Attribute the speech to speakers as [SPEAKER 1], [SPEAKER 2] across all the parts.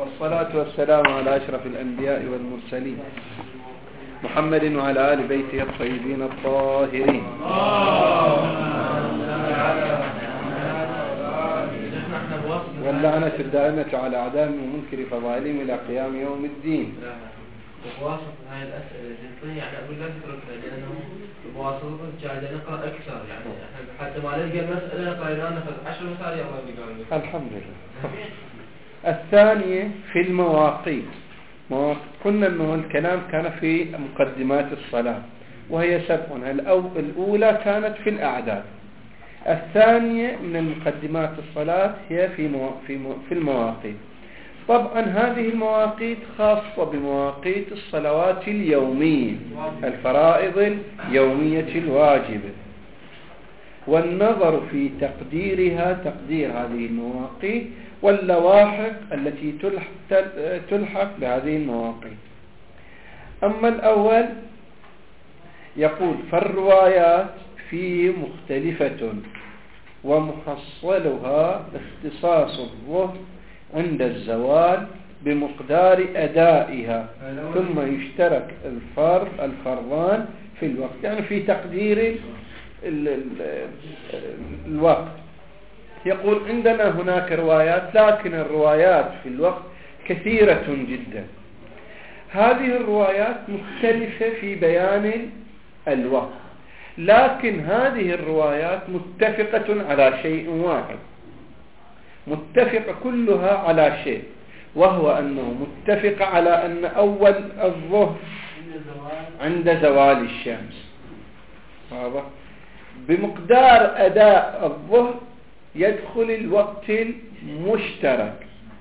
[SPEAKER 1] والصلاة والسلام على أشرف الأنبياء والمرسلين محمد وعلى آل بيته الطيبين الطاهرين. واللعنة الدائمة على أعدائهم ومنكر فضائلهم إلى قيام يوم الدين.
[SPEAKER 2] بواسطة هاي الأسئلة الجنسية يعني أقول لا تتركها لأنه بواسطة جاهد نقرأ أكثر يعني حتى ما نلقى المسألة قرينا ناخذ 10 مسائل يلا نقرأ.
[SPEAKER 1] الحمد لله. الثانية في المواقيت. قلنا أنه الكلام كان في مقدمات الصلاة وهي 7. الأولى كانت في الأعداد. الثانية من المقدمات الصلاة هي في المواقيت. طبعا هذه المواقيت خاصة بمواقيت الصلوات اليومية، الفرائض اليومية الواجبة، والنظر في تقدير هذه المواقيت واللواحق التي تلحق بهذه المواقيت. أما الأول يقول فالروايات فيه مختلفة ومحصلها اختصاص الظهر عند الزوال بمقدار أدائها، ثم يشترك الفرضان في الوقت، يعني في تقدير الوقت. يقول عندنا هناك روايات، لكن الروايات في الوقت كثيرة جدا. هذه الروايات مختلفة في بيان الوقت، لكن هذه الروايات متفقة على شيء واحد، متفقة كلها على شيء، وهو أنه متفق على أن أول الظهر عند زوال الشمس. واضح؟ بمقدار أداء الظهر يدخل الوقت المشترك،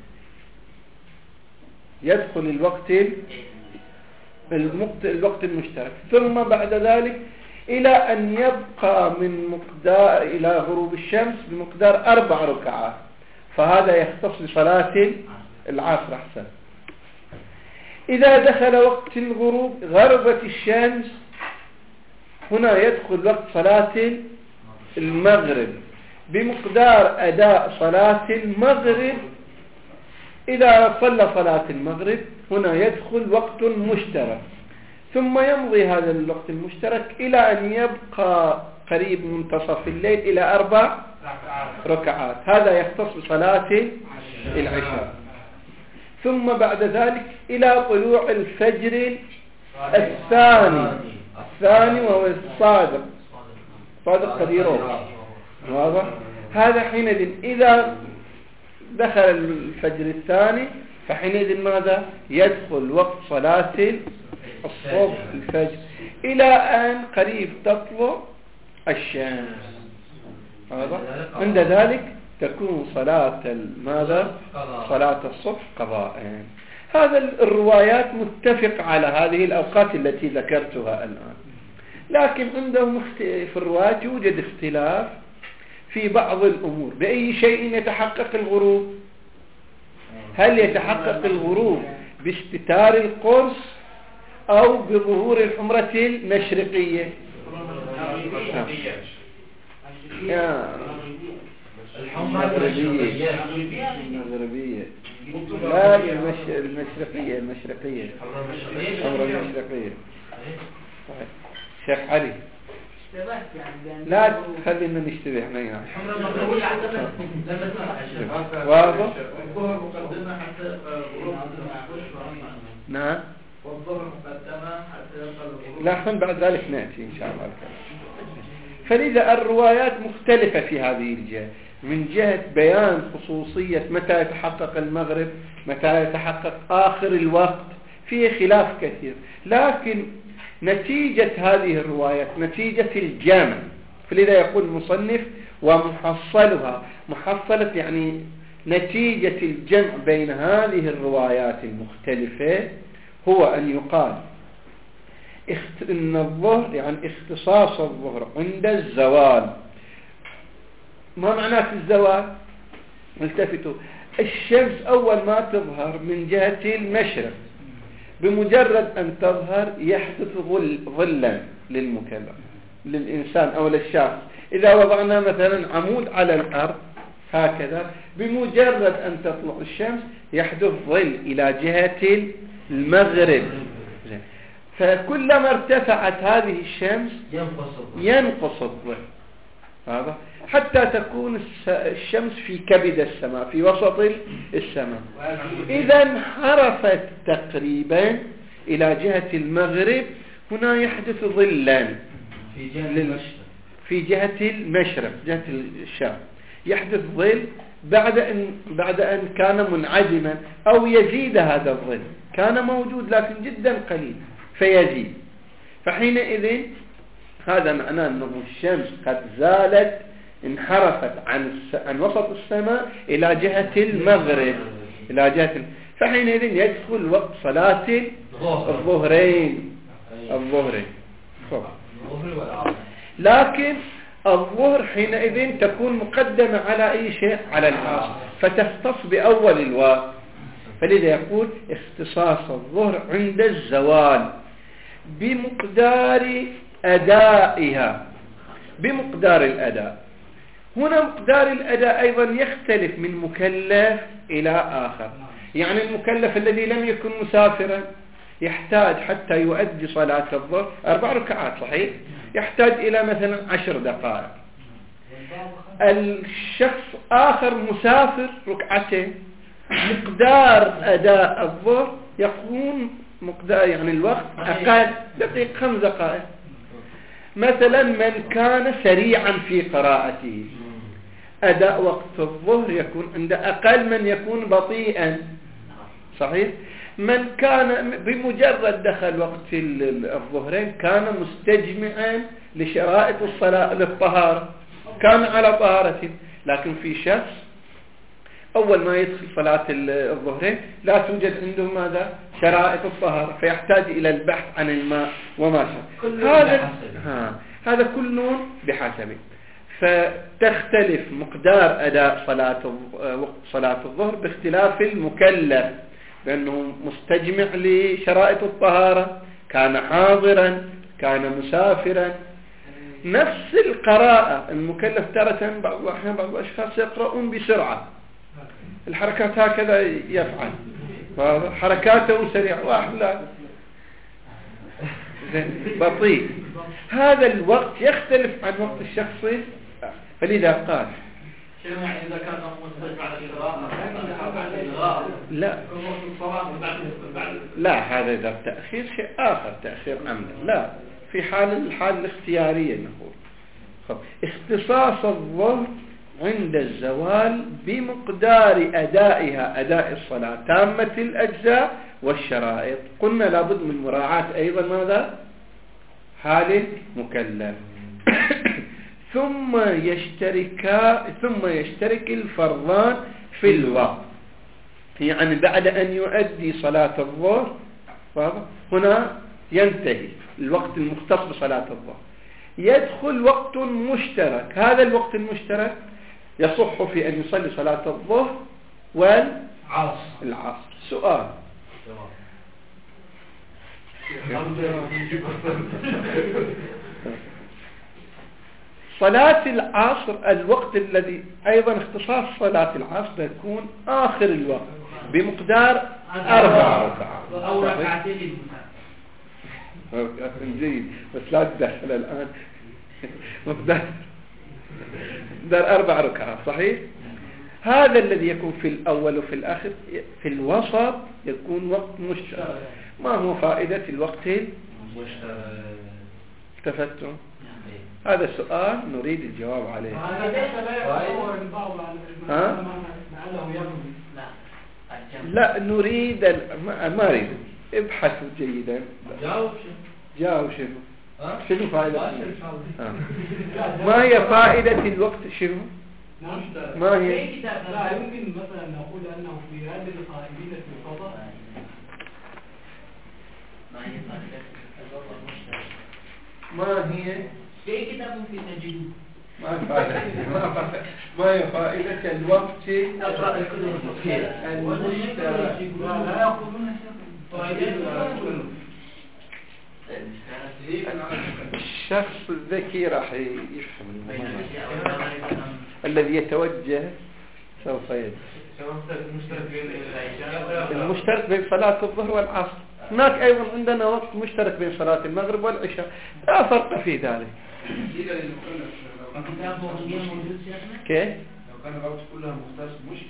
[SPEAKER 1] الوقت المشترك، ثم بعد ذلك إلى أن يبقى من مقدار إلى غروب الشمس بمقدار 4 ركعات، فهذا يختص بصلاة العصر. أحسن. إذا دخل وقت الغروب غربت الشمس، هنا يدخل وقت صلاة المغرب بمقدار أداء صلاة المغرب. إذا صلى صلاة المغرب هنا يدخل وقت مشترك، ثم يمضي هذا الوقت المشترك إلى أن يبقى قريب منتصف الليل إلى 4 ركعات، هذا يختص بصلاة العشاء. ثم بعد ذلك إلى طلوع الفجر الثاني وهو الصادق قديره. واضح؟ هذا حينئذ إذا دخل الفجر الثاني فحينئذ ماذا؟ يدخل وقت صلاة الصبح الفجر إلى أن قريب تطلع الشمس. عند ذلك تكون صلاة صلاة الصبح قضاء. هذا الروايات متفق على هذه الأوقات التي ذكرتها الآن، لكن عندهم في الروايات يوجد اختلاف في بعض الأمور. بأي شيء يتحقق الغروب؟ هل يتحقق الغروب باستتار القرص أو بظهور الحمرة المشرقية؟ المغربية. لا، المشرقية. الحمرة المشرقية. شيخ علي، لا خلينا نشتبه احنا يعني. واضح؟ نعم. لكن بعد ذلك نأتي إن شاء الله. فلذا الروايات مختلفة في هذه الجهة، من جهة بيان خصوصية متى يتحقق المغرب، متى يتحقق آخر الوقت، فيه خلاف كثير. لكن نتيجة هذه الروايات نتيجة الجمع، فلذا يقول المصنف ومحصلها. محصلة يعني نتيجة الجمع بين هذه الروايات المختلفة هو أن يقال إن الظهر يعني اختصاص الظهر عند الزوال. ما معناه في الزوال؟ التفتوا، الشمس أول ما تظهر من جهة المشرق، بمجرد أن تظهر يحدث ظلا للمكلف، للإنسان أو للشخص. إذا وضعنا مثلا عمود على الأرض هكذا بمجرد أن تطلع الشمس يحدث ظل إلى جهة المغرب. فكلما ارتفعت هذه الشمس ينقص الظل هذا حتى تكون الشمس في كبد السماء في وسط السماء. إذا انحرفت تقريبا إلى جهة المغرب هنا يحدث ظلا في جهة المشرق جهة الشام يحدث ظل بعد أن كان منعدما أو يزيد هذا الظل. كان موجود لكن جدا قليل فيزيد. فحينئذ هذا معناه أنه الشمس قد زالت انحرفت عن وسط السماء إلى جهة المغرب فحينئذ يدخل وقت صلاة الظهرين. لكن الظهر حينئذ تكون مقدمة على أي شيء على العصر فتختص بأول الوقت. فلذا يقول اختصاص الظهر عند الزوال بمقدار أدائها. بمقدار الأداء هنا مقدار الأداء أيضا يختلف من مكلف إلى آخر. يعني المكلف الذي لم يكن مسافرا يحتاج حتى يؤدي صلاة الظهر 4 ركعات صحيح يحتاج إلى مثلا 10 دقائق. الشخص آخر مسافر 2 مقدار أداء الظهر يكون مقدار يعني الوقت أقل 5 دقائق. مثلا من كان سريعا في قراءته أداء وقت الظهر يكون عند أقل من يكون بطيئا صحيح. من كان بمجرد دخل وقت الظهرين كان مستجمعا لشرائط الصلاة للطهارة كان على طهارة. لكن في شخص أول ما يدخل صلاة الظهرين لا توجد عنده ماذا شرائط الطهارة فيحتاج إلى البحث عن الماء وما شابه. هذا كل بحسبه. فتختلف مقدار أداء صلاة الظهر باختلاف المكلف بأنه مستجمع لشرائط الطهارة كان حاضرا كان مسافرا. نفس القراءة المكلف تارة بعض الأحيان بعض الأشخاص يقرؤون بسرعة الحركات هكذا يفعل حركاته سريعة واحد لا بطيء. هذا الوقت يختلف عن وقت الشخص. فلذا قال
[SPEAKER 2] إذا كان مستجمع على القراءة
[SPEAKER 1] لا هذا إذا تأخير شيء آخر تأخير عمد لا في حال الاختيارية نقول اختصاص الظهر عند الزوال بمقدار أدائها أداء الصلاة تامة الأجزاء والشرائط. قلنا لابد من مراعاة أيضا ماذا حال مكلف. ثم يشترك الفرضان في الوقت. يعني بعد أن يؤدي صلاة الظهر هنا ينتهي الوقت المختص بصلاة الظهر يدخل وقت مشترك. هذا الوقت المشترك يصح في أن يصلي صلاة الظهر والعصر. سؤال صلاة العصر الوقت الذي أيضا اختصاص صلاة العصر يكون آخر الوقت بمقدار 4 ركعات
[SPEAKER 2] أو ركعتين
[SPEAKER 1] جيد بس لا تدخل الآن مقدار 4 ركعات صحيح. هذا الذي يكون في الأول وفي الآخر. في الوسط يكون وقت مشترك. ما هو فائدة الوقت المشترك؟ التفتم هذا السؤال نريد الجواب عليه. لا نريد ما نريد ابحثوا جيدا. جاوب شنو فائدة ما هي فائدة الوقت شنو ما هي؟
[SPEAKER 3] لا يمكن مثلا نقول أنه في هذه القائمين في القضاء
[SPEAKER 2] ما هي فائدة الوقت المشترك
[SPEAKER 1] ما هي؟
[SPEAKER 2] في كتاب في تجديد
[SPEAKER 1] ما هي فائدة الوقت
[SPEAKER 2] أقرأ الكتب الفقهية
[SPEAKER 1] المشترك؟
[SPEAKER 3] لا يقولون
[SPEAKER 1] الشخص الذكي راح يفهم الذي يتوجه سوف يجوز.
[SPEAKER 2] المشترك
[SPEAKER 1] المشترك بين صلاة الظهر والعصر. هناك أيضا عندنا وقت مشترك بين صلاة المغرب والعشاء، لا فرق في ذلك. كيف؟
[SPEAKER 4] لو كان الوقت كلها مختص مش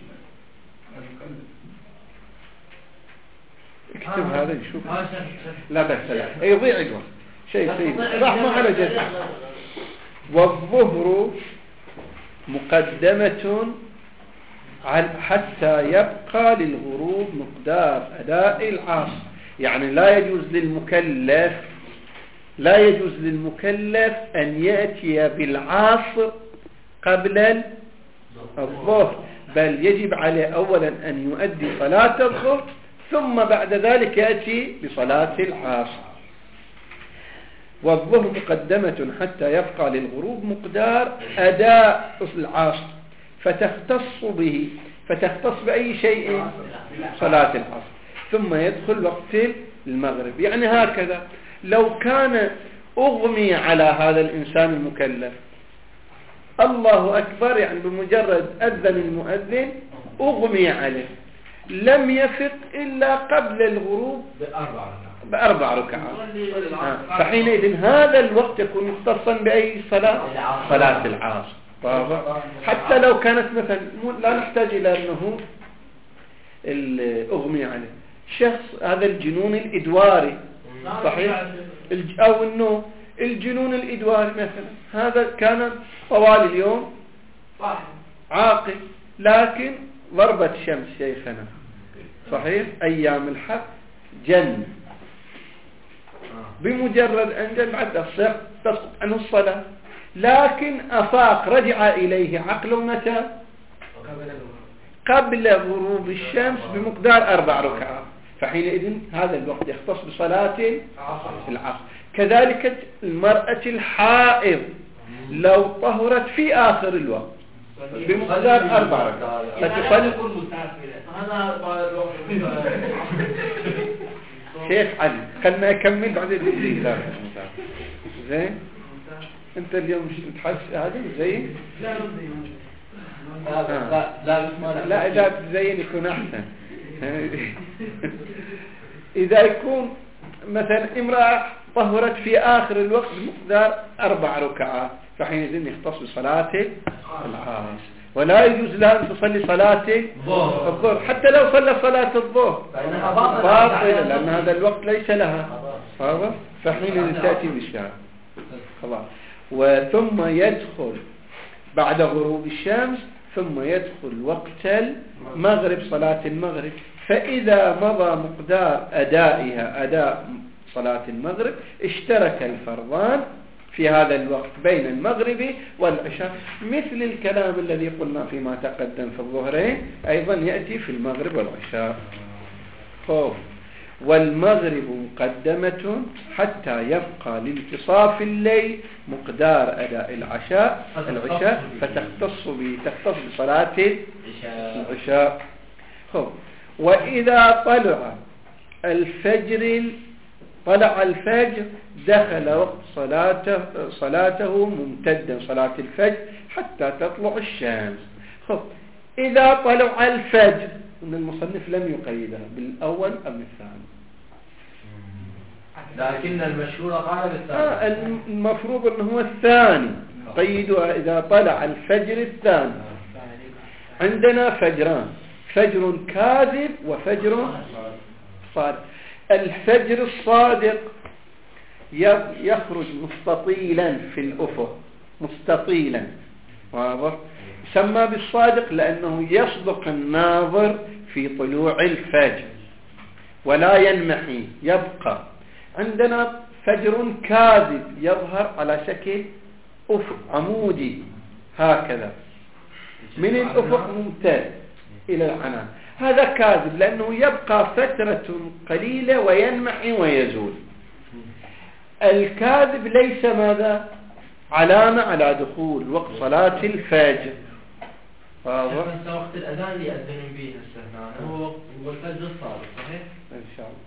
[SPEAKER 1] اكتب هذا نشوف. لا بأس لا يضيع الوقت شيء سيء راح ما على جد. والظهر مقدمة حتى يبقى للغروب مقدار أداء العصر. يعني لا يجوز للمكلف أن يأتي بالعصر قبل الظهر، بل يجب عليه أولا أن يؤدي صلاة الظهر ثم بعد ذلك يأتي بصلاة العصر. والظهر مقدمة حتى يبقى للغروب مقدار أداء العصر فتختص بأي شيء صلاة العصر، ثم يدخل وقت المغرب. يعني هكذا لو كان أغمي على هذا الإنسان المكلف، الله أكبر، يعني بمجرد أذن المؤذن أغمي عليه، لم يفق إلا قبل الغروب بأربع ركعات، فحينئذ هذا الوقت يكون مختصا بأي صلاة؟ صلاة العصر. حتى لو كانت مثلا لا نحتاج إلى أنه الأغمي عليه شخص، هذا الجنون الإدواري صحيح، أو أنه الجنون الإدواري مثلا، هذا كان طوال اليوم عاقل، لكن ضربت شمس شيخنا صحيح أيام الحق جن، بمجرد أن جن بعد تسقط عنه الصلاة، لكن أفاق رجع إليه عقله متى؟ قبل غروب الشمس بمقدار 4 ركعات، فحينئذ هذا الوقت يختص بصلاة العصر. كذلك المرأة الحائض لو طهرت في آخر الوقت بمقدار 4 ركعات فتصلي. شيخ علي خلنا أكمل بعدين نجي زين. أنت اليوم مش تحس هذا زين؟ لا إذا تزين يكون أحسن. إذا يكون مثلا امرأة طهرت في آخر الوقت بمقدار 4 ركعات، فحينئذ يختص بصلاة العصر، ولا يجوز لها أن تصلي صلاة الظهر حتى لو صلى صلاة الظهر باطلة، لأن هذا الوقت ليس لها، فحينئذ تأتي بالشام خلاص. وثم يدخل بعد غروب الشمس، ثم يدخل وقت المغرب صلاة المغرب، فإذا مضى مقدار أدائها أداء صلاة المغرب اشترك الفرضان في هذا الوقت بين المغرب والعشاء، مثل الكلام الذي قلنا فيما تقدم في الظهرين أيضا يأتي في المغرب والعشاء. والمغرب مقدمة حتى يبقى لانتصاف الليل مقدار أداء العشاء فتختص بصلاة العشاء. وإذا طلع الفجر دخل وقت صلاته ممتدا، صلاة الفجر حتى تطلع الشمس. إذا طلع الفجر، إن المصنف لم يقيدها بالأول أم الثاني،
[SPEAKER 2] لكن المشهور قال بالثاني.
[SPEAKER 1] المفروض أنه هو الثاني، قيدها إذا طلع الفجر الثاني. عندنا فجران، فجر كاذب وفجر صادق. الفجر الصادق يخرج مستطيلا في الأفق، مستطيلا، واضح؟ يسمى بالصادق لأنه يصدق الناظر في طلوع الفجر ولا ينمحي، يبقى. عندنا فجر كاذب يظهر على شكل أفق عمودي هكذا من الأفق ممتد إلى العنان، هذا كاذب لأنه يبقى فترة قليلة وينمحي ويزول. الكاذب ليس ماذا؟ علامة على دخول وقت صلاة الفجر.
[SPEAKER 2] واضح؟ وقت الأذان اللي يأذن به هسه هو الفجر الصادق صحيح؟
[SPEAKER 1] إن شاء الله.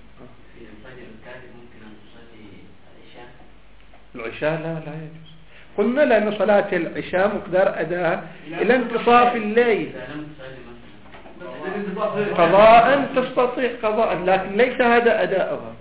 [SPEAKER 5] في الفجر الكاذب ممكن أن تصلي العشاء؟
[SPEAKER 1] العشاء لا يجوز. قلنا لأن صلاة العشاء مقدار أداء إلى انتصاف الليل. قضاء تستطيع قضاء، لكن ليس هذا أداؤها.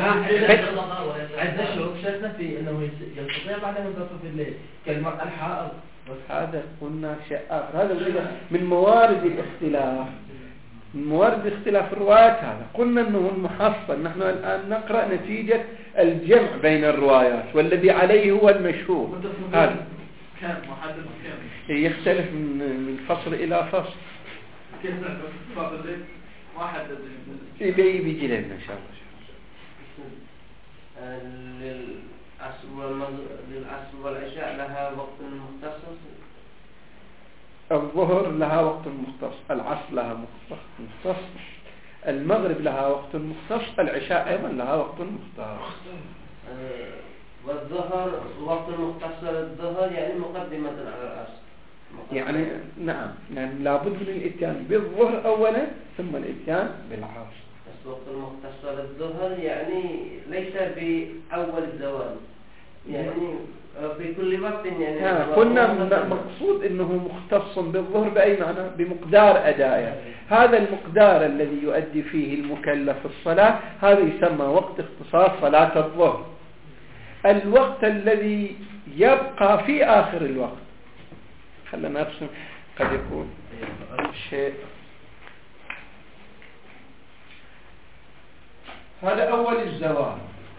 [SPEAKER 2] عندنا شروط شرطنا في انه يستطيع بعد منتصف الليل كالمرأة الحائض.
[SPEAKER 1] بس هذا قلنا شيء آخر، هذا من موارد الاختلاف، من موارد اختلاف الروايات. هذا قلنا انه المحصل. نحن الآن نقرأ نتيجة الجمع بين الروايات، والذي عليه هو المشهور. هذا
[SPEAKER 3] كم محدد كم
[SPEAKER 1] يختلف من فصل إلى فصل.
[SPEAKER 3] كيف ما حدد
[SPEAKER 1] بيجي لنا إن شاء الله.
[SPEAKER 2] للعصر والعشاء لها وقت مختص.
[SPEAKER 1] الظهر لها وقت مختص، العصر لها مختص، المغرب لها وقت مختص، العشاء أيضا لها وقت مختص.
[SPEAKER 2] والظهر وقت مختص للظهر يعني مقدمة على العصر.
[SPEAKER 1] يعني نعم، يعني لابد من الاتيان بالظهر أولا ثم الاتيان بالعصر.
[SPEAKER 2] الوقت المختص للظهر يعني ليس بأول الزوال، يعني في كل وقت. يعني
[SPEAKER 1] قلنا مقصود انه مختص بالظهر بأي معنى؟ بمقدار أدائه. هذا المقدار الذي يؤدي فيه المكلف الصلاة هذا يسمى وقت اختصاص صلاة الظهر. الوقت الذي يبقى في آخر الوقت، خلنا نرسم، قد يكون شيء. هذا أول الزوال،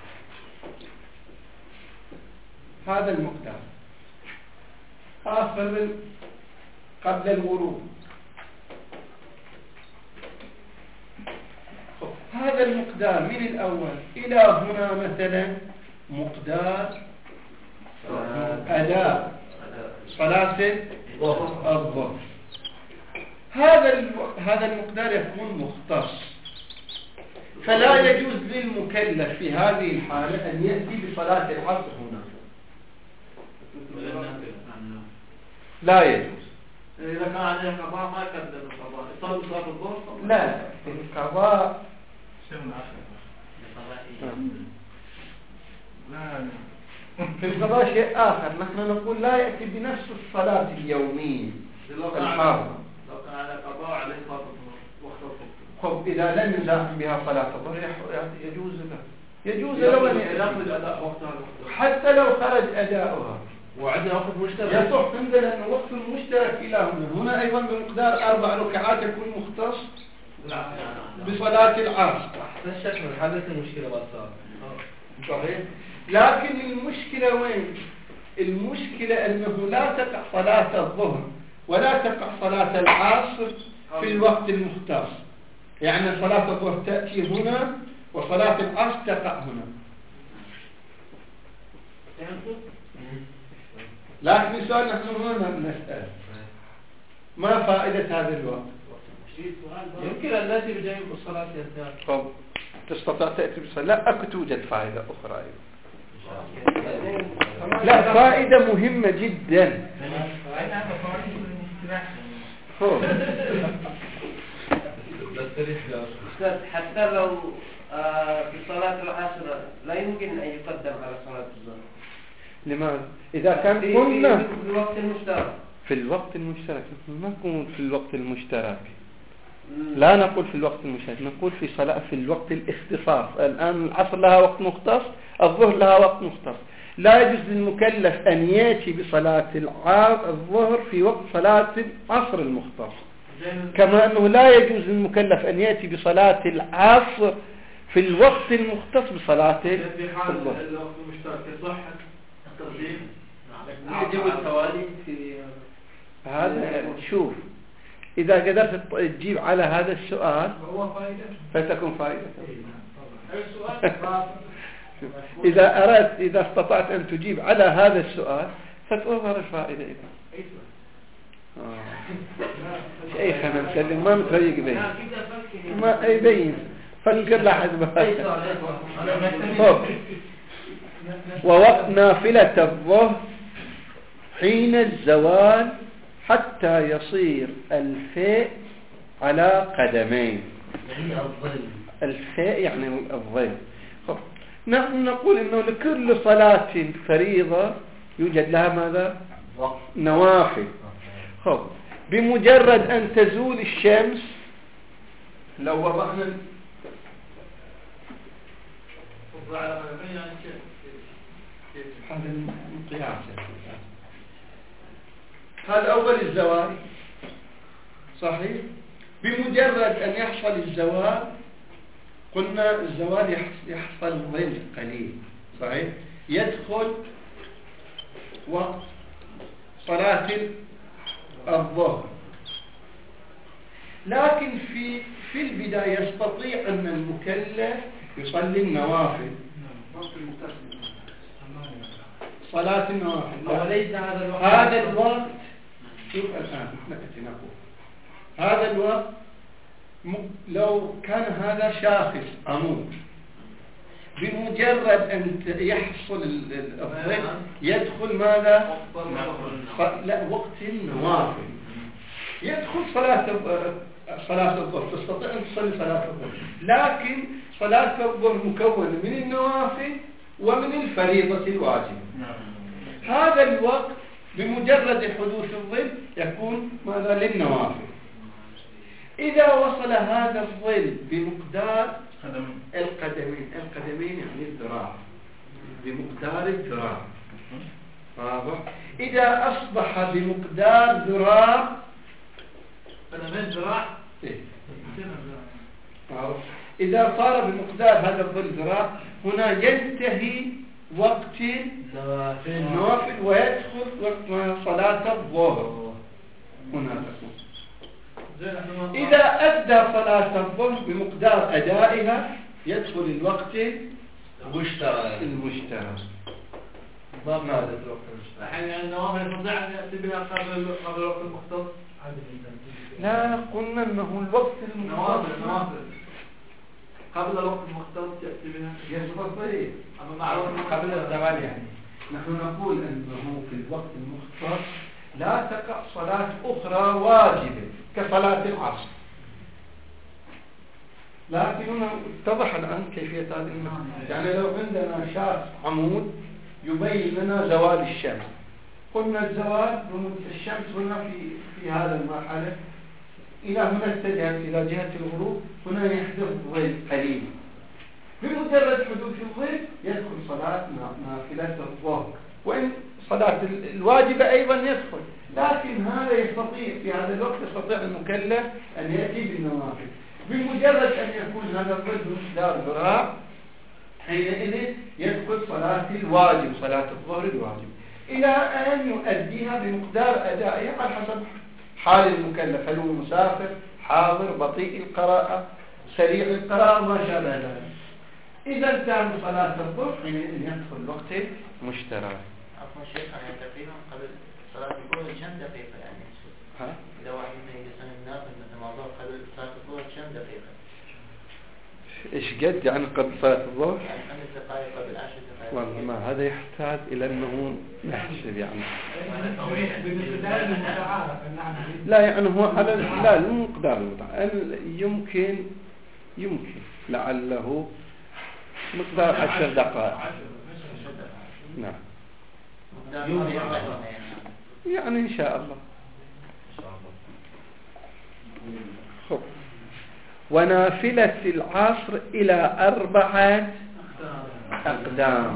[SPEAKER 1] هذا المقدار. آخر قبل الغروب، هذا المقدار من الأول إلى هنا مثلا مقدار أداء صلاة الظهر. هذا المقدار يكون مختص، فلا يجوز للمكلف في هذه الحالة أن يأتي بصلاة العصر هنا، لا يجوز.
[SPEAKER 3] إذا كان عليه قضاء ما يقدم القضاء، يصلي صلاة الظهر.
[SPEAKER 1] لا، القضاء في القضاء شيء آخر. نحن نقول لا يأتي بنفس الصلاة اليومية الحاضرة.
[SPEAKER 3] لو كان عليه قضاء عليه صلاة الظهر وقت الظهر،
[SPEAKER 1] خب إذا لم يزاحم بها صلاة الظهر يجوز له، يجوز له أن
[SPEAKER 3] يأخذ أداء وقتها
[SPEAKER 1] حتى لو خرج أداؤها.
[SPEAKER 2] وعندنا وقت مشترك.
[SPEAKER 1] يصح عندنا أن وقت مشترك إلى هنا أيضا بمقدار 4 ركعات يكون مختص بصلاة العصر.
[SPEAKER 2] الشك من حدث المشكلة بصار
[SPEAKER 1] صحيح. لكن المشكلة وين؟ المشكلة أنه لا تقع صلاة الظهر ولا تقع صلاة العصر في الوقت المختص. يعني صلاة الظهر تأتي هنا وصلاة العصر تقع هنا. لكن السؤال نحن هنا نسأل ما فائدة هذا الوقت؟
[SPEAKER 2] يمكن أن نأتي بجميع الصلاة ينتهي.
[SPEAKER 1] طب تستطيع تأتي بصلاة؟ لا، أكو توجد فائدة أخرى أيضا. لا، فائدة مهمة جدا.
[SPEAKER 2] حتى لو في صلاة العصر لا يمكن أن يقدم على صلاة الظهر.
[SPEAKER 1] لماذا؟ إذا كان
[SPEAKER 2] في الوقت المشترك.
[SPEAKER 1] في الوقت المشترك ما نقول في الوقت المشترك، لا نقول في الوقت المشترك، نقول في صلاة في الوقت الاختصاص. الآن العصر لها وقت مختص، الظهر لها وقت مختص. لا يجوز للمكلف أن يأتي بصلاة الظهر في وقت صلاة العصر المختص، كما أنه لا يجوز للمكلف أن يأتي بصلاة العصر في الوقت المختص بصلاة الظهر.
[SPEAKER 3] الوقت المشترك يصح التقديم
[SPEAKER 2] يجب التوالي في
[SPEAKER 1] هذا. شوف، إذا قدرت تجيب على هذا السؤال فتكون فائدة. إذا أردت، إذا استطعت أن تجيب على هذا السؤال فتظهر الفائدة. شيخنا نسلم ما متريق بين ما يبين فكر لحد ووقت نافلة الظهر حين الزوال حتى يصير الفيء على قدمين. الفيء يعني الظل. نحن نقول إنه لكل صلاة فريضة يوجد لها ماذا؟ نوافل. خب بمجرد أن تزول الشمس، لو وضعنا هذا القياس، هذا أول الزوال صحيح. بمجرد أن يحصل الزوال، قلنا الزوال يحصل ظل قليل صحيح، يدخل وقت صلاة الظهر. لكن في البداية يستطيع أن المكلف يصلي النوافل، صلاة النوافل.
[SPEAKER 2] وليس هذا الوقت.
[SPEAKER 1] هذا الوقت شوف الآن نأتي نقول هذا الوقت لو كان هذا شاخص عمود، بمجرد أن يحصل الظل يدخل ماذا؟ لا، وقت النوافل، يدخل صلاة الظهر، تستطيع أن تصلي صلاة الظهر، لكن صلاة الظهر مكونة من النوافل ومن الفريضة الواجبة. هذا الوقت بمجرد حدوث الظل يكون ماذا؟ للنوافل. إذا وصل هذا الظل بمقدار القدمين يعني الذراع، بمقدار الذراع، واضح؟ إذا أصبح بمقدار ذراع، إذا صار بمقدار هذا الظل ذراع، هنا ينتهي وقت النوافل ويدخل وقت صلاة الظهر. هنا تكون إذا أدى صلاة الظهر بمقدار أدائها يدخل الوقت المشترك.
[SPEAKER 2] ما هذا الوقت المشترك؟
[SPEAKER 3] يعني النوافل يستطيع أن يأتي بها قبل الوقت المختص.
[SPEAKER 1] لا، قلنا أنه الوقت المختص
[SPEAKER 3] النوافل قبل الوقت المختص يأتي بها.
[SPEAKER 1] يستطيع
[SPEAKER 3] قبل الزوال يعني.
[SPEAKER 1] نحن نقول أنه في الوقت المختص لا تقع صلاة أخرى واجبة كصلاة العصر. لكن هنا اتضح الآن كيفية هذه المسألة. يعني لو عندنا شاخص عمود يبين لنا زوال الشمس، قلنا الزوال الشمس هنا في هذا المرحلة إلى هنا اتجهت إلى جهة الغروب، هنا يحدث ظل قليل. بمجرد حدوث الظل يدخل صلاة نافلة الظهر، وإن صلاة الواجبة أيضا يدخل، لكن هذا يستطيع في هذا الوقت يستطيع المكلف أن يأتي بالنوافل. بمجرد أن يكون هذا الظل بمقدار ذراع، حينئذ يدخل صلاة الواجب، صلاة الظهر الواجب، إلى أن يؤديها بمقدار أدائها على حسب حال المكلف، هل هو مسافر، حاضر، بطيء القراءة، سريع القراءة، ما شابه ذلك. إذا كان صلاة الظهر حينئذ يدخل وقت مشترك.
[SPEAKER 5] عفوا شيخ، أنا تقريبا قبل صلاة الظهر كم دقيقة يعني؟ إذا واحد من يصلي النافل مثل ما ظهر قبل صلاة الظهر كم دقيقة؟
[SPEAKER 1] إيش قد يعني قبل صلاة الظهر؟
[SPEAKER 5] يعني 5 دقائق قبل 10 دقائق.
[SPEAKER 1] والله ما هذا يحتاج إلى أنه نحسب يعني. لا يعني هو على لا المقدار يمكن لعله مقدار 10 دقائق. نعم. يعني إن شاء الله. خب. ونافلة العصر إلى 4 أقدام.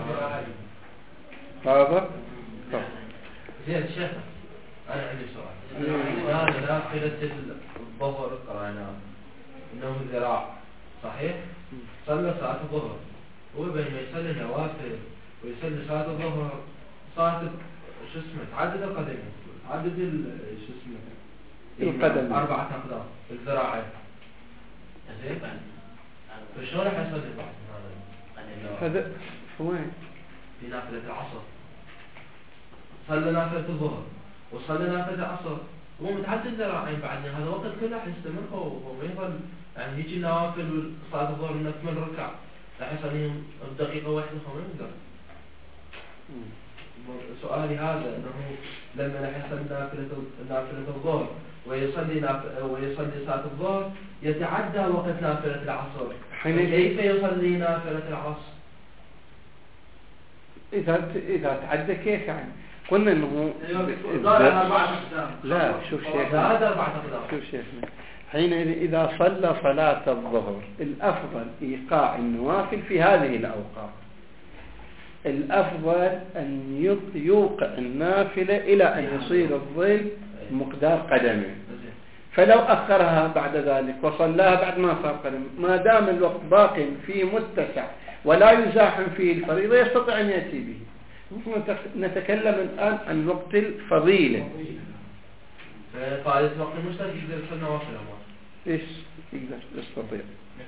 [SPEAKER 1] هذا
[SPEAKER 2] زين شيخ، أنا عندي سؤال. هذا نافلة الظهر قرأناه إنه ذراع صحيح؟ صلى صلاة الظهر، وبين ما يصلي النوافل ويصلي صلاة الظهر صلاة شو اسمه تعدد القدمين، تعدد شو اسمه
[SPEAKER 1] القدم
[SPEAKER 2] 4 أقدام الذراعين. زين فشلون راح يصلي
[SPEAKER 1] هذا وين؟
[SPEAKER 2] في نافلة العصر صلى نافلة الظهر وصلى نافلة العصر، هو متعدد ذراعين بعدين، هذا وقت كله راح يستمر هو ما يظل يعني يجي نوافل وصلاة الظهر من 8 ركع راح يصليهم بدقيقة واحدة ما يقدر. سؤالي هذا انه لما راح يصلي نافلة الظهر ويصلي صلاة الظهر يتعدى وقت نافلة العصر، كيف يصلي نافلة العصر؟
[SPEAKER 1] إذا تعدى كيف يعني؟ قلنا إنه لا شوف شيخنا حينئذ إذا صلى صلاة الظهر الأفضل إيقاع النوافل في هذه الأوقات. الأفضل أن يوقع النافلة إلى أن يصير الظل مقدار قدمه، فلو أخرها بعد ذلك وصلاها بعد ما صار قدم، ما دام الوقت باق فيه متسع ولا يزاحم فيه الفريضة يستطيع أن يأتي به. نتكلم الآن عن وقت الفضيلة.
[SPEAKER 2] فائدة وقت المشترك يقدر يصلي نوافل
[SPEAKER 1] إيش يقدر يستطيع.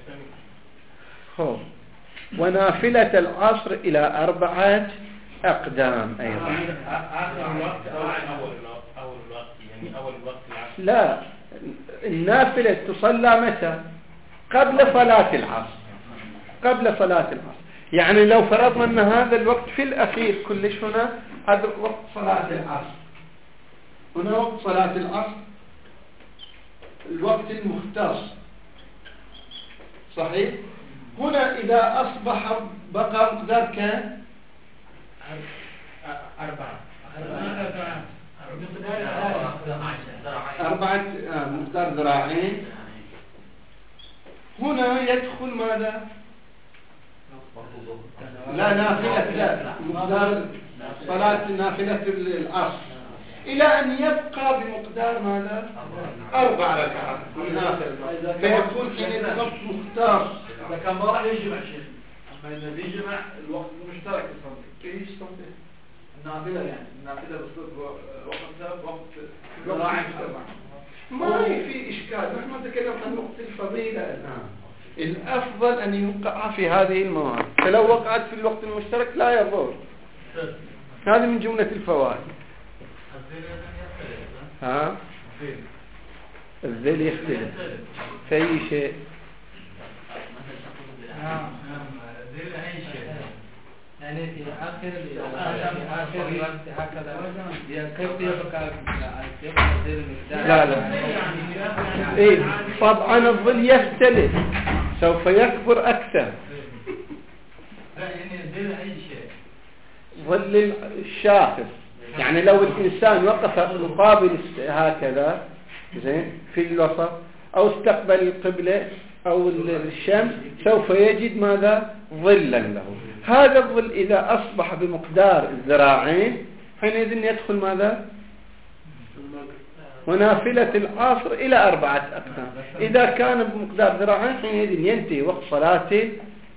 [SPEAKER 1] خوف. ونافلة العصر إلى 4 أقدام أيضا.
[SPEAKER 6] آخر الوقت أو أول الوقت يعني أول وقت العصر.
[SPEAKER 1] لا، النافلة تصلى متى؟ قبل صلاة العصر. قبل صلاة العصر. يعني لو فرضنا أن هذا الوقت في الأخير كلش هنا، هذا وقت صلاة العصر. هنا وقت صلاة العصر الوقت المختص صحيح. هنا إذا أصبح بقى مقدار كم؟ 4 مقدار ذراعين. هنا يدخل ماذا؟ لا نافلة، لا مقدار صلاة نافلة العصر إلى أن يبقى بمقدار ماذا؟ 4 ركعات فيكون حين الوقت مختار.
[SPEAKER 4] إذا كان ما راح يجمع شيء، أما إذا بيجمع الوقت المشترك يصلي.
[SPEAKER 1] كيف يصلي؟
[SPEAKER 4] النافلة يعني النافلة وقت ذراعين
[SPEAKER 1] ما في إشكال. نحن نتكلم عن وقت الفضيلة الآن. الأفضل أن يوقع في هذه المواعيد، فلو وقعت في الوقت المشترك لا يضر. هذه من جملة الفوائد. الذيل يختلف في أي شيء.
[SPEAKER 3] يعني في آخر الوقت هكذا كيف يبقى
[SPEAKER 1] لا إيه طبعا الظل يختلف، سوف يكبر أكثر. ظل الشاخص يعني لو الإنسان وقف مقابل هكذا زين في الوسط أو استقبل القبلة أو الشمس سوف يجد ماذا؟ ظلا له. هذا الظل إذا أصبح بمقدار الذراعين حينئذ يدخل ماذا؟ ونافلة العصر إلى 4 أقدام. إذا كان بمقدار ذراعين حينئذ ينتهي وقت صلاة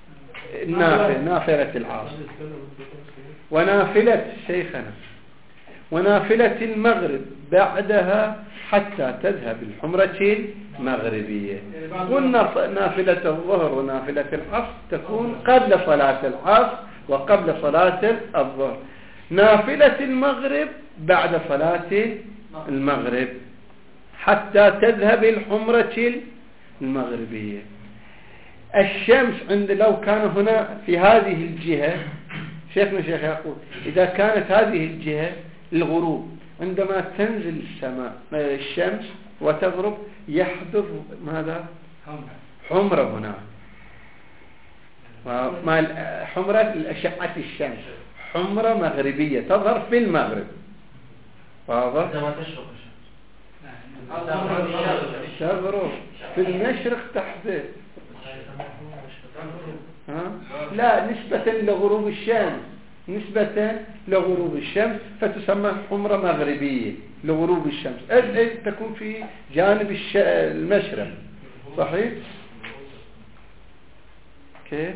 [SPEAKER 1] نافلة العصر. ونافلة شيخنا ونافلة المغرب بعدها حتى تذهب الحمرة المغربية. قلنا نافلة الظهر ونافلة العصر تكون قبل صلاة العصر وقبل صلاة الظهر. نافلة المغرب بعد صلاة المغرب حتى تذهب الحمرة المغربية. الشمس عند لو كان هنا في هذه الجهة، شيخنا شيخ يقول إذا كانت هذه الجهة الغروب، عندما تنزل السماء الشمس وتغرب يحدث ماذا؟ حمرة هنا، حمرة الأشعة الشمس، حمرة مغربية تظهر في المغرب. واضح؟ تغرب في المشرق تحدث لا نسبة لغروب الشمس، نسبة لغروب الشمس فتسمى حمرة مغربية لغروب الشمس. تكون في جانب المشرق صحيح. كيف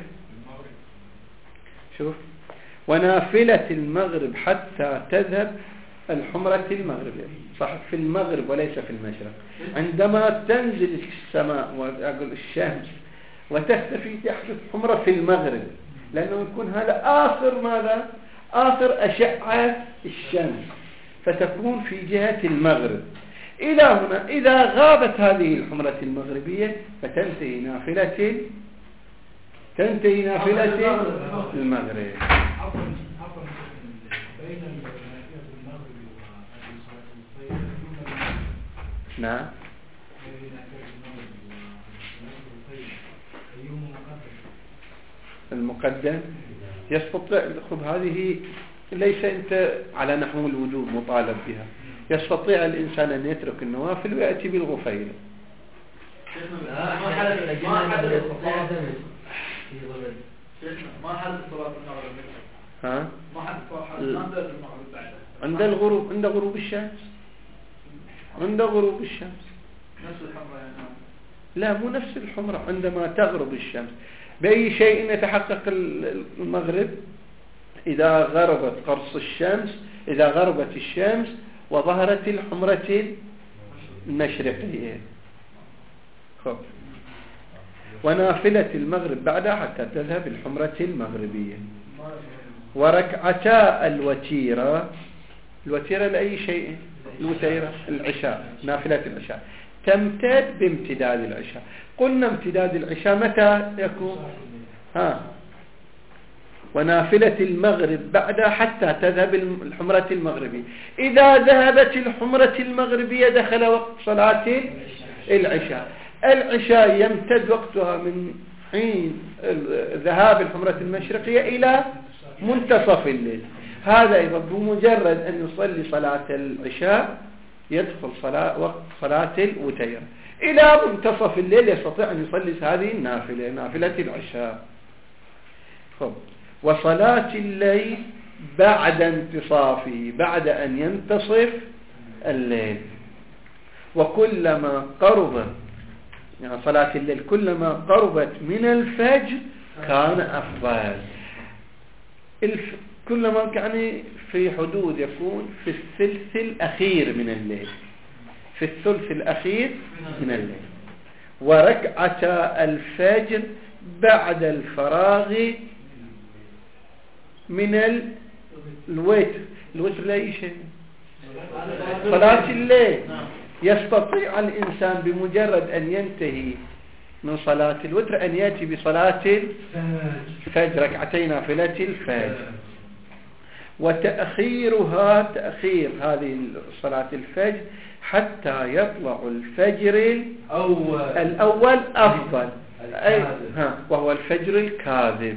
[SPEAKER 1] شوف ونافلة المغرب حتى تذهب الحمرة المغربية صح في المغرب وليس في المشرق. عندما تنزل السماء وأقول الشمس وتختفي تحدث حمرة في المغرب، لأنه يكون هذا آخر ماذا؟ آخر أشعة الشمس فتكون في جهة المغرب. إلى هنا إذا غابت هذه الحمرة المغربية فتنتهي نافلة المغرب. نعم المقدم يستطيع خذ هذه ليس أنت على نحو الوجوب مطالب بها. يستطيع الإنسان أن يترك النوافل ويأتي بالغفيرة.
[SPEAKER 4] ما حدث صلاة المغرب
[SPEAKER 1] ها؟
[SPEAKER 4] ما حدث صلاة المغرب بعد
[SPEAKER 1] عند الغروب، عند غروب الشمس، عند غروب الشمس.
[SPEAKER 4] نفس الحمرة يعني.
[SPEAKER 1] لا مو نفس الحمرة، عندما تغرب الشمس. بأي شيء يتحقق المغرب؟ إذا غربت قرص الشمس، إذا غربت الشمس وظهرت الحمرة المشرقية. خب. ونافلة المغرب بعدها حتى تذهب الحمرة المغربية. وركعتا الوتيرة، الوتيرة لأي شيء؟ الوتيرة العشاء، نافلة العشاء تمتد بامتداد العشاء. قلنا امتداد العشاء متى يكون؟ ونافلة المغرب بعدها حتى تذهب الحمرة المغربية. إذا ذهبت الحمرة المغربية دخل وقت صلاة العشاء. العشاء يمتد وقتها من حين ذهاب الحمرة المشرقية إلى منتصف الليل. هذا إذا بمجرد أن يصلي صلاة العشاء يدخل وقت صلاة الوتيرة. إلى منتصف الليل يستطيع أن يصلي هذه النافلة، نافلة العشاء. خب. وصلاة الليل بعد انتصافه، بعد أن ينتصف الليل. وكلما قربت يعني صلاة الليل كلما قربت من الفجر كان أفضل. كلما يعني في حدود يكون في الثلث الأخير من الليل، في الثلث الأخير من الليل. وركعتا الفجر بعد الفراغ من الوتر. الوتر لا أي شيء، صلاة الليل. يستطيع الإنسان بمجرد أن ينتهي من صلاة الوتر أن يأتي بصلاة الفجر، ركعتين نافلة الفجر. وتأخيرها، تأخير هذه صلاة الفجر حتى يطلع الفجر الأول أفضل، وهو الفجر الكاذب.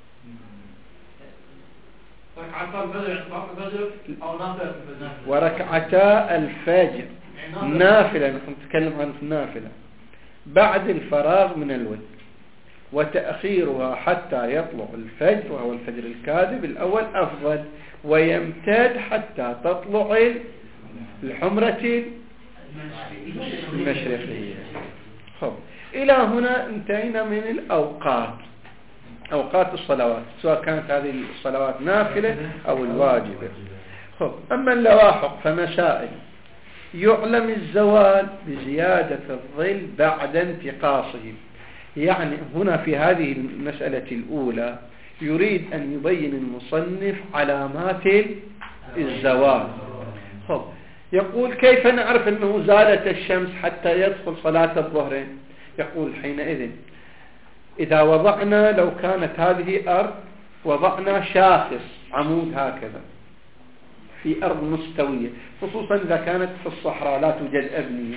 [SPEAKER 1] وركعتا الفجر نافلة، نحن نتكلم عن النافلة بعد الفراغ من الوتر. وتأخيرها حتى يطلع الفجر وهو الفجر الكاذب الأول أفضل، ويمتد حتى تطلع الحمرة المشرقية. خب. إلى هنا انتهينا من الأوقات، أوقات الصلوات، سواء كانت هذه الصلوات نافلة أو الواجبة. خب. أما اللواحق فمسائل. يعلم الزوال بزيادة الظل بعد انتقاصه. يعني هنا في هذه المسألة الأولى يريد أن يبين المصنف علامات الزوال. خب. يقول كيف نعرف أنه زالت الشمس حتى يدخل صلاة الظهرين؟ يقول حينئذ إذا وضعنا، لو كانت هذه أرض وضعنا شاخص عمود هكذا في أرض مستوية، خصوصا إذا كانت في الصحراء لا توجد أبنية.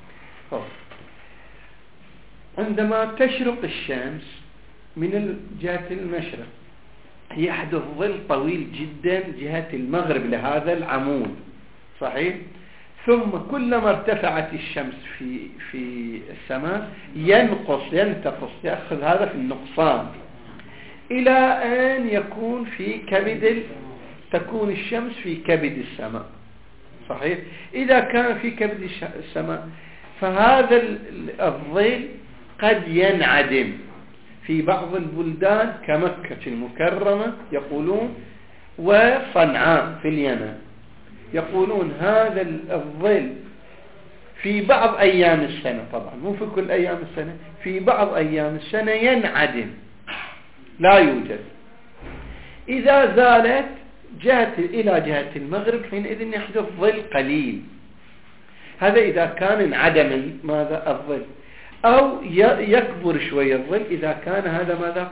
[SPEAKER 1] عندما تشرق الشمس من جهة المشرق يحدث ظل طويل جدا جهة المغرب لهذا العمود، صحيح؟ ثم كلما ارتفعت الشمس في السماء ينتقص، يأخذ هذا في النقصان إلى أن يكون في تكون الشمس في كبد السماء، صحيح؟ إذا كان في كبد السماء فهذا الظل قد ينعدم. في بعض البلدان كمكة المكرمة يقولون وصنعاء في اليمن يقولون هذا الظل في بعض أيام السنة، طبعا مو في كل أيام السنة، في بعض أيام السنة ينعدم لا يوجد. إذا زالت إلى جهة المغرب حينئذ يحدث ظل قليل. هذا إذا كان انعدم ماذا الظل، أو يكبر شوية الظل إذا كان هذا ماذا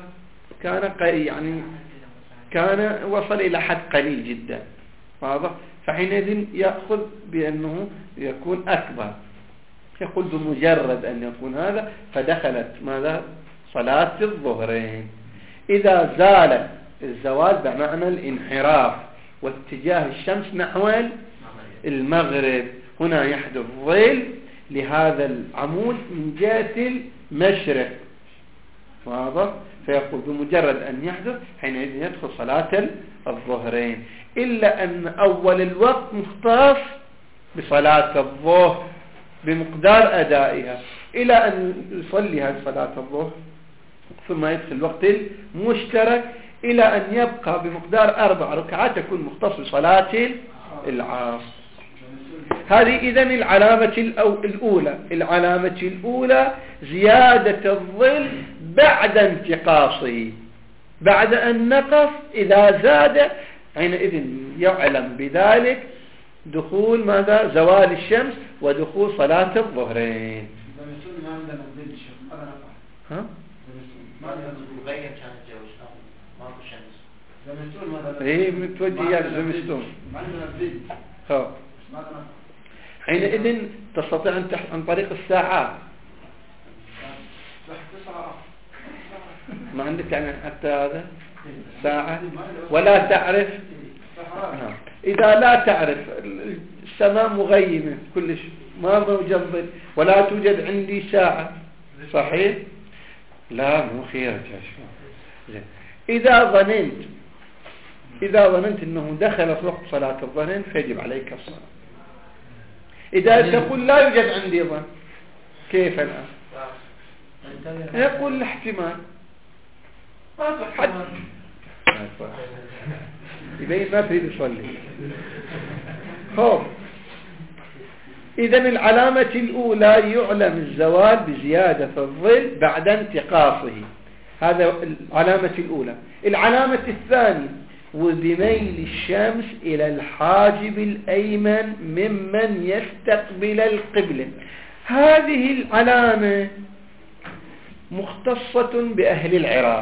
[SPEAKER 1] كان وصل إلى حد قليل جدا، واضح؟ فحينئذ يأخذ بأنه يكون أكبر. يقول بمجرد أن يكون هذا فدخلت ماذا صلاة الظهرين. إذا زالت الزوال بمعنى الانحراف واتجاه الشمس نحو المغرب. هنا يحدث ظل لهذا العمود من جهة المشرق، واضح؟ فيقول بمجرد أن يحدث حينئذ يدخل صلاة الظهرين، إلا أن أول الوقت مختص بصلاة الظهر بمقدار أدائها إلى أن يصلي هذه صلاة الظهر، ثم يدخل الوقت المشترك إلى أن يبقى بمقدار 4 ركعات يكون مختص بصلاة العصر. هذه إذن العلامة الأولى. العلامة الأولى زيادة الظل بعد انتقاصه، بعد أن نقص إذا زاد حينئذ يعلم بذلك دخول ماذا؟ زوال الشمس ودخول صلاة الظهرين. ها؟
[SPEAKER 5] مغير كان الجو ماكو شمس
[SPEAKER 1] ايه متوجه يا زمستون. حينئذ تستطيع أن عن طريق الساعات ما عندك يعني حتى هذا ساعة ولا تعرف. إذا لا تعرف السماء مغيمة كلش ما موجد ظل ولا توجد عندي ساعة، صحيح؟ لا مو خير. إذا ظننت أنه دخل في وقت صلاة الظهرين فيجب عليك الصلاة. إذا تقول لا يوجد عندي ظن كيف الآن؟ يقول الاحتمال يبين ما تريد يصلي. إذن العلامة الأولى يعلم الزوال بزيادة الظل بعد انتقاصه، هذا العلامة الأولى. العلامة الثانية وبميل الشمس إلى الحاجب الأيمن ممن يستقبل القبلة. هذه العلامة مختصة بأهل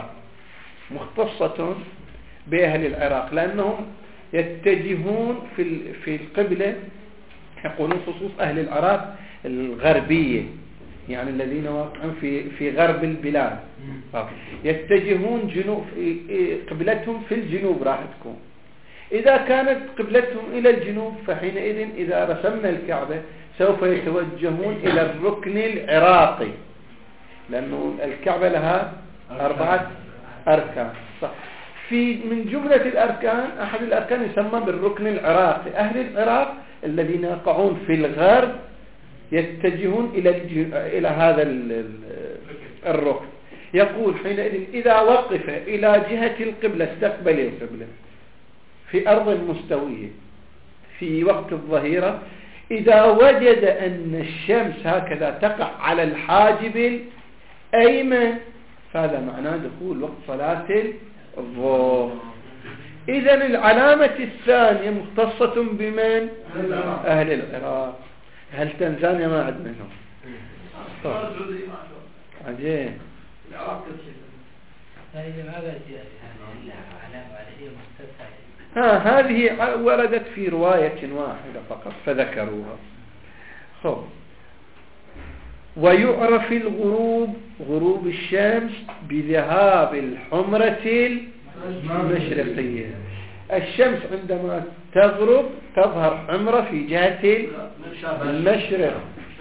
[SPEAKER 1] العراق، لأنهم يتجهون في القبلة، يقولون خصوص أهل العراق الغربية، يعني الذين واقعون في غرب البلاد يتجهون جنوب، قبلتهم في الجنوب راح تكون. إذا كانت قبلتهم إلى الجنوب فحينئذ إذا رسمنا الكعبة سوف يتوجهون إلى الركن العراقي، لأنه الكعبة لها 4 أركان. صح. من جملة الأركان أحد الأركان يسمى بالركن العراقي. أهل العراق الذين يقعون في الغرب يتجهون إلى هذا الركن. يقول حينئذ إذا وقف إلى جهة القبلة استقبل القبلة في أرض مستوية في وقت الظهيرة، إذا وجد أن الشمس هكذا تقع على الحاجب الأيمن فهذا معناه دخول وقت صلاة الظهر. إذن العلامة الثانية مختصة بمن؟ أهل العراق. هل تنزانيا ما عد منهم؟ عجيب. هذه وردت في رواية واحدة فقط فذكروها. ويعرف الغروب غروب الشمس بذهاب الحمرة المشرقية. الشمس عندما تغرب تظهر حمرة في جهة المشرق.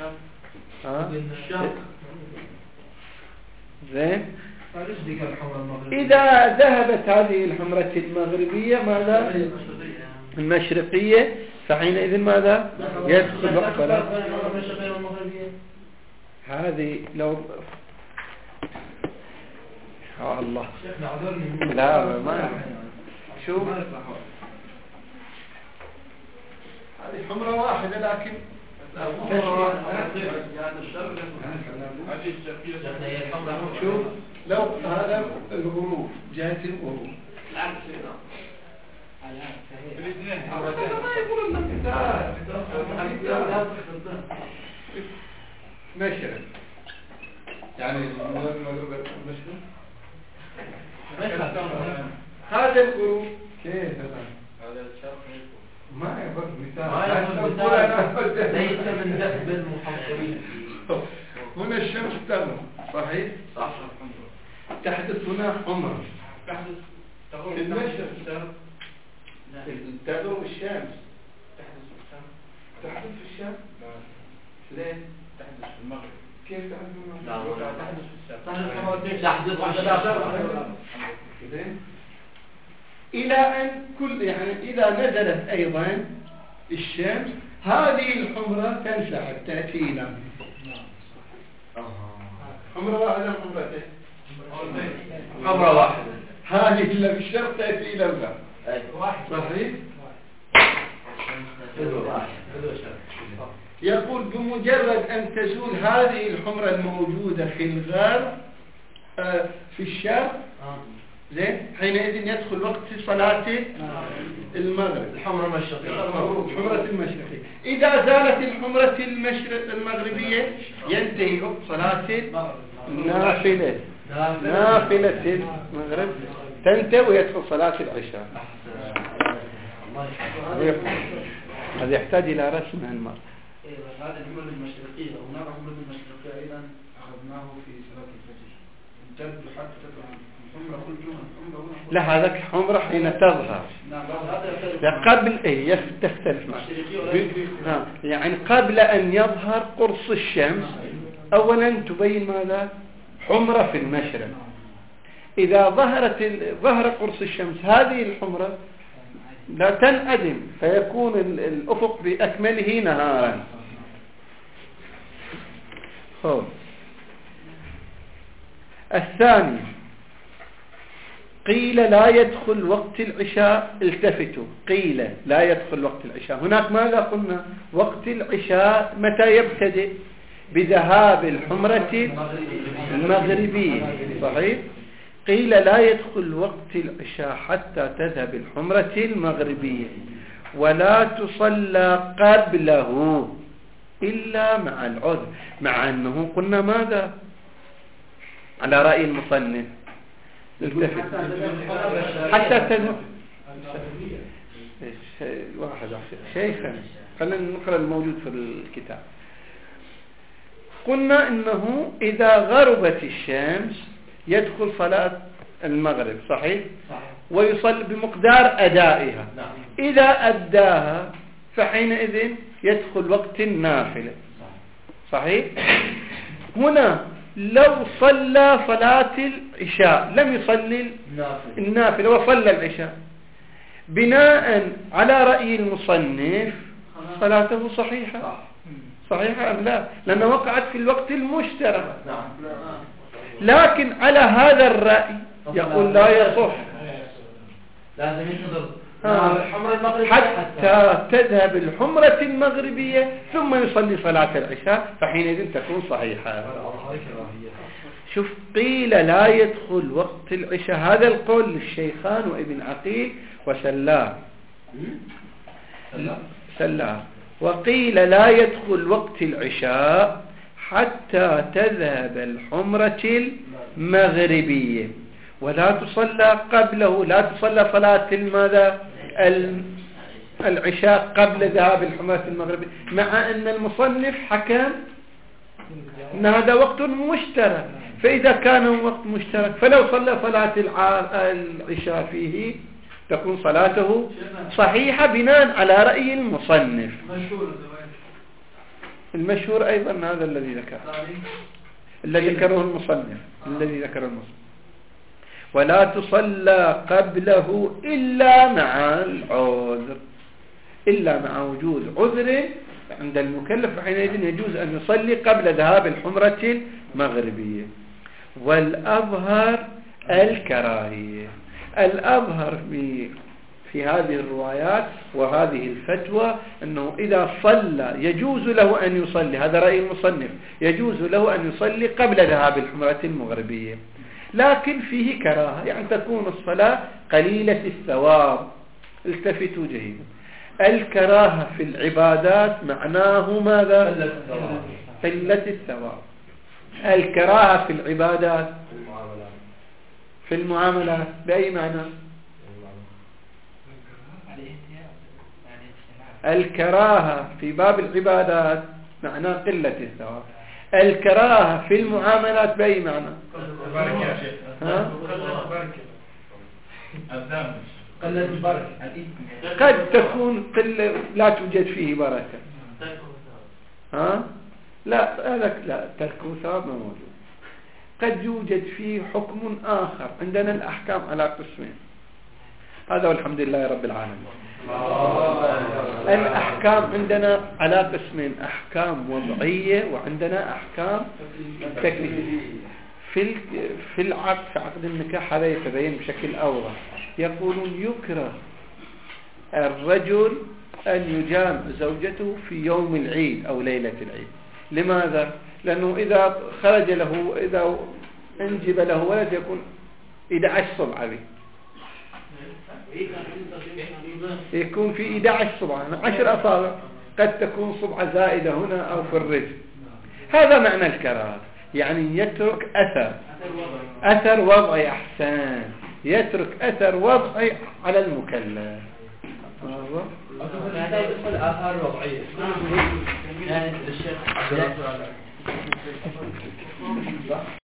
[SPEAKER 1] زين. إذا ذهبت هذه الحمرة المغربية ماذا؟ المشرقية، فحينئذ ماذا؟ يدخل وقت صلاة. هذه لو الله لا ما شوف هذه حمرة واحدة لكن شوف لو هذا الغروب جهة الغروب مشرق يعني هذا الغروب كيف هذا الشرق ما يفرق مثال ليس من دأب المحصرين. هنا الشمس تغرب صحيح؟ صح. تحدث هنا حمرة في المشرق تغرب الشمس تحدث في الشام. ليه؟
[SPEAKER 6] تحدث في المغرب.
[SPEAKER 1] كيف تحدث في المغرب؟
[SPEAKER 6] تحدث في الشام.
[SPEAKER 1] إلى أن يعني إذا نزلت أيضا الشمس هذه الحمرة تنسحب تأتي إلى حمرة واحدة حمرتين. حمرة واحدة هذه اللي في الشرق تأتي إلى الغرب. صحيح؟ يقول بمجرد أن تزول هذه الحمرة الموجودة في الغرب في الشرق زين حينئذ يدخل وقت صلاة المغرب.
[SPEAKER 2] الحمرة المشرقية.
[SPEAKER 1] حمرة المشرقية. إذا زالت الحمرة المغربية ينتهي وقت صلاة النافلة. نافلة المغرب تنتهي ويدخل صلاة العشاء. هذا يحتاج إلى رسم المرء.
[SPEAKER 4] هذا الحمرة المشرقية هناك حمرة المشرقية أيضا أخذناه في صلاة الفجر. امتد حتى تدخل الحمرة كل جمعة.
[SPEAKER 1] لا هذاك حمرة حين تظهر. قبل تختلف يعني قبل أن يظهر قرص الشمس أولا تبين ماذا؟ حمرة في المشرق. إذا ظهر قرص الشمس هذه الحمرة لا تنعدم فيكون الأفق بأكمله نهارا. الثاني قيل لا يدخل وقت العشاء. التفتوا قيل لا يدخل وقت العشاء. هناك ماذا قلنا؟ وقت العشاء متى يبتدئ؟ بذهاب الحمرة المغربية. صحيح؟ قيل لا يدخل وقت العشاء حتى تذهب الحمرة المغربية ولا تصلى قبله إلا مع العذر. مع أنه قلنا ماذا على رأي المصنف حتى تذهب شيخا خلينا نقرأ الموجود في الكتاب. قلنا إنه إذا غربت الشمس يدخل صلاة المغرب. صحيح؟ ويصلي بمقدار أدائها. إذا أداها فحينئذ يدخل وقت النافلة. صحيح؟ هنا لو صلى صلاة العشاء لم يصلي النافلة وصلى العشاء بناء على رأي المصنف صلاته صحيحة. صحيحة أم لا؟ لأنها وقعت في الوقت المشترك. لكن على هذا الرأي يقول لا يصح
[SPEAKER 2] لازم ينتظر
[SPEAKER 1] حتى تذهب الحمرة المغربية ثم يصلي صلاة العشاء فحينئذ تكون صحيحة. شوف قيل لا يدخل وقت العشاء هذا القول للشيخان وابن عقيل وسلاه. وقيل لا يدخل وقت العشاء حتى تذهب الحمرة المغربية ولا تصلى قبله. لا تصلى صلاة العشاء قبل ذهاب الحمرة المغربية مع أن المصنف حكم أن هذا وقت مشترك. فإذا كان وقت مشترك فلو صلى صلاة العشاء فيه تكون صلاته صحيحة بناء على رأي المصنف. المشهور أيضا هذا الذي ذكره المصنف ولا تصلى قبله إلا مع العذر. إلا مع وجود عذر عند المكلف حينئذ يجوز أن يصلي قبل ذهاب الحمرة المغربية. والأظهر الكراهية. الأظهر في هذه الروايات وهذه الفتوى أنه إذا صلى يجوز له أن يصلي. هذا رأي المصنف يجوز له أن يصلي قبل ذهاب الحمرة المغربية لكن فيه كراهة يعني تكون الصلاة قليلة الثواب. التفتوا جيدا. الكراهة في العبادات معناه ماذا؟ قلة الثواب. الكراهة في العبادات في المعاملات بأي معنى؟ الكراهة في باب العبادات معناه قلة الثواب. الكراهة في المعاملات بأي معنى؟
[SPEAKER 2] قلة البركة.
[SPEAKER 1] قد تكون قلة لا توجد فيه بركة. ها؟ لا هذا لا، تركه ثواب ما موجود. قد يوجد فيه حكم آخر. عندنا الأحكام على قسمين، هذا والحمد لله رب العالمين. الأحكام عندنا على قسمين، أحكام وضعية وعندنا أحكام تكليفية. في العقد، في عقد النكاح هذا يتبين بشكل أوضح. يقولون يكره الرجل أن يجامع زوجته في يوم العيد أو ليلة العيد. لماذا؟ لأنه إذا خرج له، إذا انجب له ولد يكون 11 صبعة به، يكون في 11 صبعة، 10 أصابع، قد تكون صبعة زائدة هنا أو في الرجل. هذا معنى الكراهة، يعني يترك أثر وضعي. أحسن، يترك أثر وضعي على المكلف.
[SPEAKER 2] هذا يدخل آثار وضعية. يعني الشيخ